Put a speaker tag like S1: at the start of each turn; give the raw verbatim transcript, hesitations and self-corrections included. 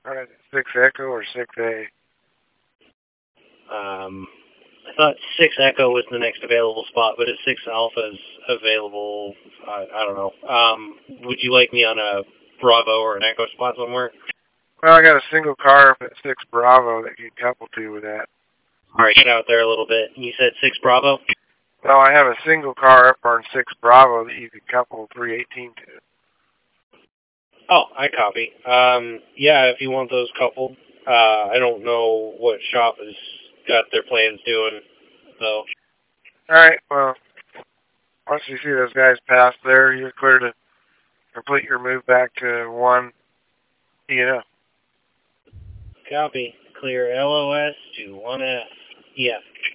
S1: Alright, six Echo or six A?
S2: Um, I thought six Echo was the next available spot, but if six Alpha is available, I, I don't know. Um, would you like me on a Bravo or an Echo spot somewhere?
S1: Well, I got a single car up at six Bravo that you can couple to with that.
S2: All right, get out there a little bit. You said six Bravo?
S1: Well, I have a single car up on six Bravo that you could couple three eighteen to.
S2: Oh, I copy. Um, yeah, if you want those coupled. Uh, I don't know what shop has got their plans doing, so.
S1: Alright, well, once you see those guys pass there, you're clear to complete your move back to one E N F.
S2: Copy. Clear L O S to one F. Yeah.